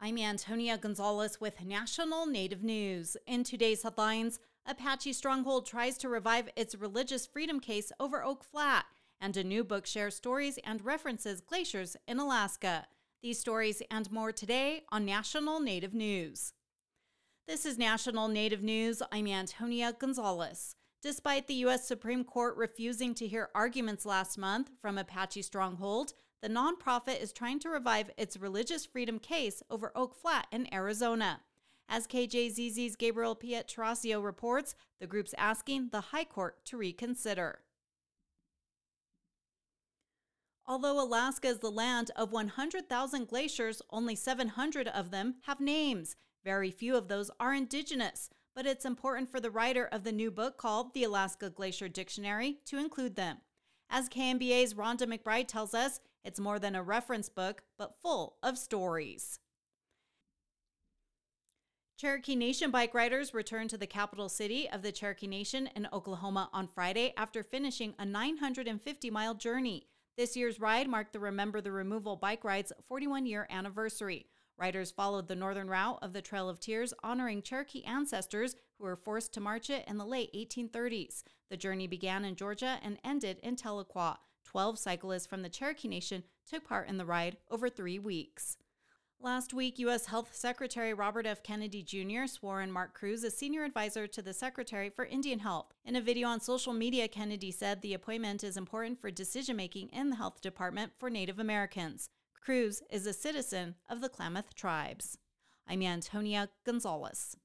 I'm Antonia Gonzalez with National Native News. In today's headlines, Apache Stronghold tries to revive its religious freedom case over Oak Flat, and a new book shares stories and references glaciers in Alaska. These stories and more today on National Native News. This is National Native News. I'm Antonia Gonzalez. Despite the U.S. Supreme Court refusing to hear arguments last month from Apache Stronghold, the nonprofit is trying to revive its religious freedom case over Oak Flat in Arizona. As KJZZ's Gabriel Pietrasio reports, the group's asking the High Court to reconsider. Although Alaska is the land of 100,000 glaciers, only 700 of them have names. Very few of those are indigenous, but it's important for the writer of the new book called The Alaska Glacier Dictionary to include them. As KMBA's Rhonda McBride tells us, it's more than a reference book, but full of stories. Cherokee Nation bike riders returned to the capital city of the Cherokee Nation in Oklahoma on Friday after finishing a 950-mile journey. This year's ride marked the Remember the Removal bike ride's 41-year anniversary. Riders followed the northern route of the Trail of Tears, honoring Cherokee ancestors who were forced to march it in the late 1830s. The journey began in Georgia and ended in Tahlequah. 12 cyclists from the Cherokee Nation took part in the ride over 3 weeks. Last week, U.S. Health Secretary Robert F. Kennedy Jr. swore in Mark Cruz as senior advisor to the Secretary for Indian Health. In a video on social media, Kennedy said the appointment is important for decision-making in the health department for Native Americans. Cruz is a citizen of the Klamath tribes. I'm Antonia Gonzalez.